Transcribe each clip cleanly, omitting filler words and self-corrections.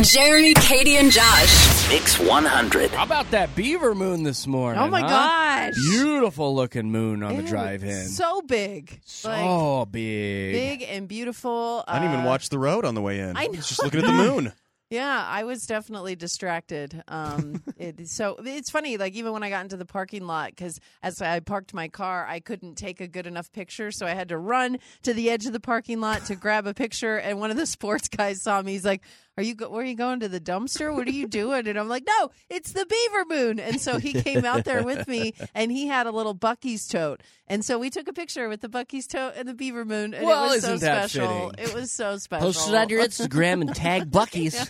Jeremy, Katie, and Josh. Mix 100. How about that beaver moon this morning? Oh my gosh. Beautiful looking moon on the Ew, drive in. So big. So big. Big and beautiful. I didn't even watch the road on the way in. I was just looking at the moon. Yeah, I was definitely distracted. So it's funny, like even when I got into the parking lot, because as I parked my car, I couldn't take a good enough picture, so I had to run to the edge of the parking lot to grab a picture. And one of the sports guys saw me. He's like, where are you going, to the dumpster? What are you doing? And I'm like, no, it's the beaver moon. And so he came out there with me, and he had a little Buc-ee's tote. And so we took a picture with the Buc-ee's tote and the beaver moon, and Well, it was so isn't that special. fitting? It was so special. Post it on your Instagram and tag Buc-ee's.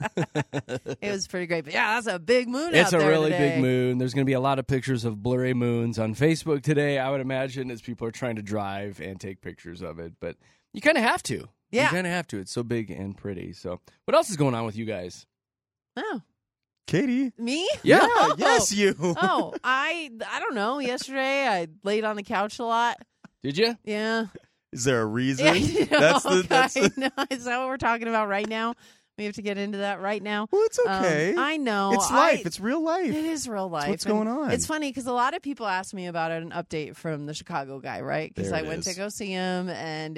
It was pretty great. But yeah, that's a big moon out It's there a really today. big moon. There's going to be a lot of pictures of blurry moons on Facebook today, I would imagine, as people are trying to drive and take pictures of it. But you kind of have to. Yeah. You kind of have to. It's so big and pretty. So what else is going on with you guys? Oh, Katie? me? Yeah. Yes, you. Oh, I don't know. Yesterday, I laid on the couch a lot. Did you? Yeah. Is there a reason? That's the. Is that what we're talking about right now? We have to get into that right now. Well, it's okay. I know. It's life. It's real life. It is real life. What's going on? It's funny because a lot of people ask me about an update from the Chicago guy, right? Because There I it went to is. go see him, and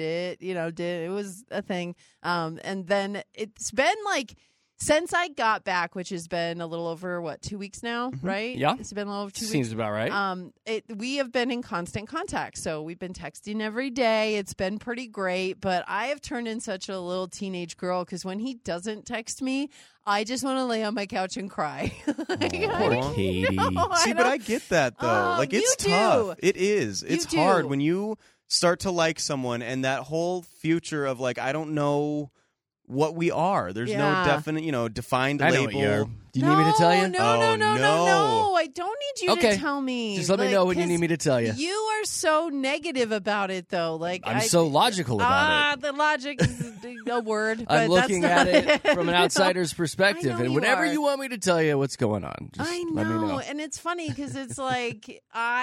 it was a thing. And then it's been like since I got back, which has been a little over 2 weeks now, right? Yeah. It's been a little over 2 weeks. Seems about right. We have been in constant contact. So we've been texting every day. It's been pretty great, but I have turned in such a little teenage girl because when he doesn't text me, I just want to lay on my couch and cry. Poor Katie. See, but I get that, though. Like, it's you tough. do. It is. It's do. hard when you start to like someone and that whole future of, like, I don't know what we are. There's no Yeah. definite, defined I know label. what you are. Do you need me to tell you? No, Oh, no. I don't need you Okay. to tell me. Just let me know when you 'cause need me to tell you. You are so negative about it, though. Like I'm so logical about it. The logic is a word. But I'm looking that's at not it from an No. outsider's perspective, I know and you whenever are. you want me to tell you what's going on, just I let me know. know, and it's funny because it's like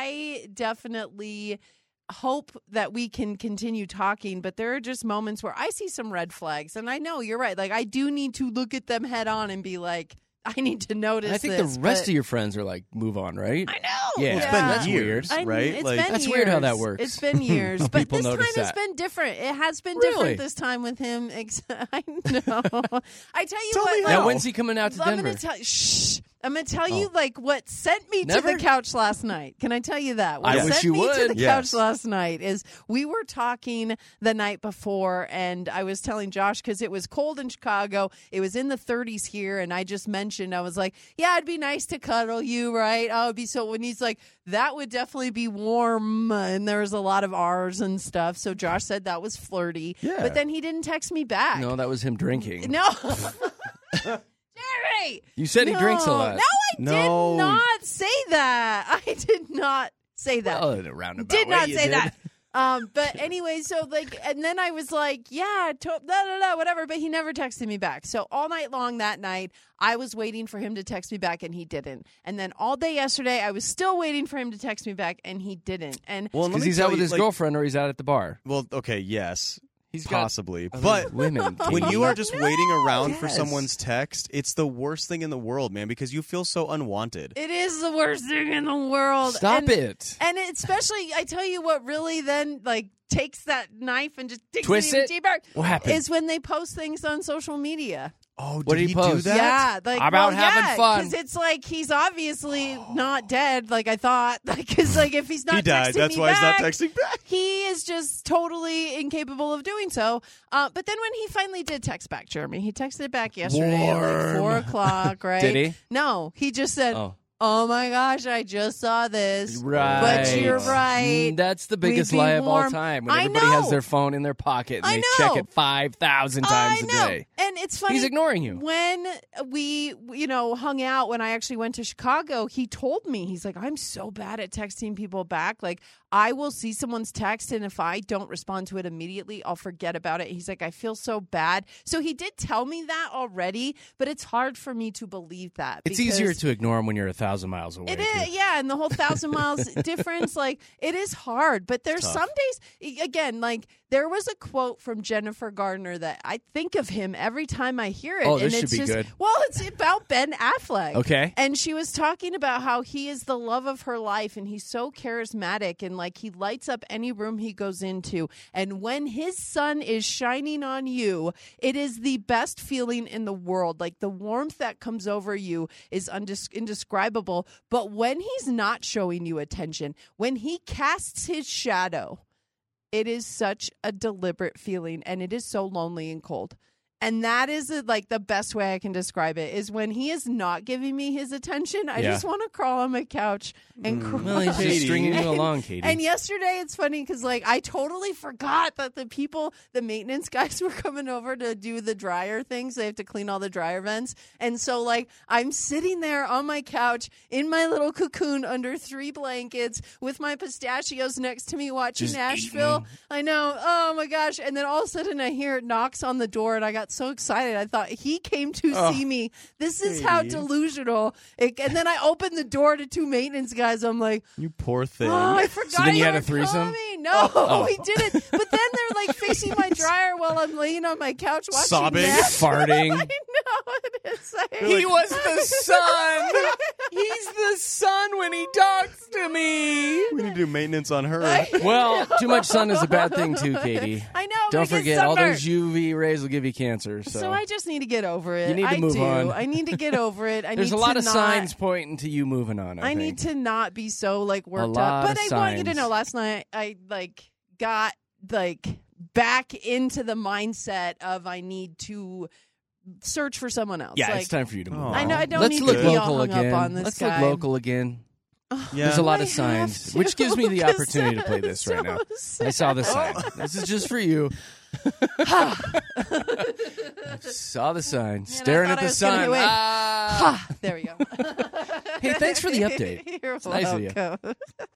I definitely hope that we can continue talking, but there are just moments where I see some red flags, and I know you're right. Like I do need to look at them head on and be like, I need to notice. I think this, the rest but of your friends are like, move on, right? I know. Yeah. Well, it's That's been years, weird. right? It's Like, been That's years. weird how that works. It's been years, but People this time notice has that. been different. It has been Really? different this time with him. I know. I tell you Tell what. me like, Now, when's he coming out to I'm Denver? gonna tell you. Shh. I'm gonna tell you Oh. like what sent me to Never? the couch last night. Can I tell you that? What I sent wish you me to would. the Yes. couch last night is we were talking the night before, and I was telling Josh because it was cold in Chicago. It was in the 30s here, and I just mentioned I was like, "Yeah, it'd be nice to cuddle you, right? Oh, it'd be so." When he's like, "That would definitely be warm," and there was a lot of R's and stuff. So Josh said that was flirty, Yeah. but then he didn't text me back. No, that was him drinking. No. Jerry! You said he drinks a lot. No, I No. did not say that. I did not say that. Well, in a roundabout did way not you say did. that. But anyway, so like, and then I was like, yeah, whatever. But he never texted me back. So all night long that night, I was waiting for him to text me back, and he didn't. And then all day yesterday, I was still waiting for him to text me back, and he didn't. And Well, let Because me he's tell out with you, his like- girlfriend or he's out at the bar. Well, okay, yes. He's got Possibly. other But women. when Katie. you are just waiting around for Yes. someone's text, it's the worst thing in the world, man, because you feel so unwanted. it is the worst thing in the world. Stop And- it. And especially, I tell you what really then like takes that knife and just digs Twist it even it? deeper What happened? is when they post things on social media. Oh, What did he post? do that? Yeah, like About having fun. because it's like he's obviously not dead. Like I thought, because like if he's not, He died. texting That's me why back, he's not texting back. he is just totally incapable of doing so. But then when he finally did text back, Jeremy, he texted back yesterday at like 4 o'clock, right? Did he? No, he just said, Oh. "Oh my gosh, I just saw this." Right. But you're right. That's the biggest We'd be lie of all warm. time. When I everybody has know. their phone in their pocket and I they know. check it 5,000 times I a know. day. And it's funny. He's ignoring you. When we, hung out, when I actually went to Chicago, he told me, he's like, I'm so bad at texting people back. Like, I will see someone's text, and if I don't respond to it immediately, I'll forget about it. He's like, I feel so bad. So he did tell me that already, but it's hard for me to believe that. It's because easier to ignore him when you're 1,000 miles away. It is, yeah, and the whole 1,000 miles difference, like, it is hard. But there's Tough. some days, again, like, There was a quote from Jennifer Gardner that I think of him every time I hear it. Oh, this and should it's be just, good. Well, it's about Ben Affleck. Okay. And she was talking about how he is the love of her life and he's so charismatic and like he lights up any room he goes into. And when his sun is shining on you, it is the best feeling in the world. Like the warmth that comes over you is indescribable. But when he's not showing you attention, when he casts his shadow, it is such a deliberate feeling and it is so lonely and cold. And that is like the best way I can describe it is when he is not giving me his attention. I just want to crawl on my couch and cry. Well, he's just stringing you along, Katie. And yesterday, it's funny because like I totally forgot that the maintenance guys were coming over to do the dryer things. They have to clean all the dryer vents. And so like I'm sitting there on my couch in my little cocoon under 3 blankets with my pistachios next to me watching Just Nashville. eating. I know. Oh my gosh. And then all of a sudden I hear it knocks on the door and I got so excited. I thought he came to see me. This is how delusional. And then I opened the door to 2 maintenance guys. I'm like, You poor thing. oh, I forgot. So then you had were a threesome? coming. No, we didn't. But then they're like fixing my dryer while I'm laying on my couch watching Sobbing. Nashville. Farting. I know. It's like, He was the sun. He's the sun when he talks to me. We need to do maintenance on her. Well, too much sun is a bad thing too, Katie. I know. Don't but it gets forget, all those sunburned. UV rays will give you cancer. So I just need to get over it. You need to move on. I need to get over it. There's need a lot to of not, signs pointing to you moving on. I need think. to not be so like worked lot up. of But I want you to signs. know, last night I like got like back into the mindset of I need to search for someone else. Yeah, like, it's time for you to move Oh. on. I know I don't Let's need look to be all local hung again. up on this Let's guy. look local again. Yeah. There's a lot I of signs, have to, which gives me the 'cause opportunity to play that this is right now. so I saw the sad. sign. This is just for you. Saw the sign. Staring thought at I the was gonna sun. wait. Ah. There we go. Hey, thanks for the update. You're nice of you. welcome.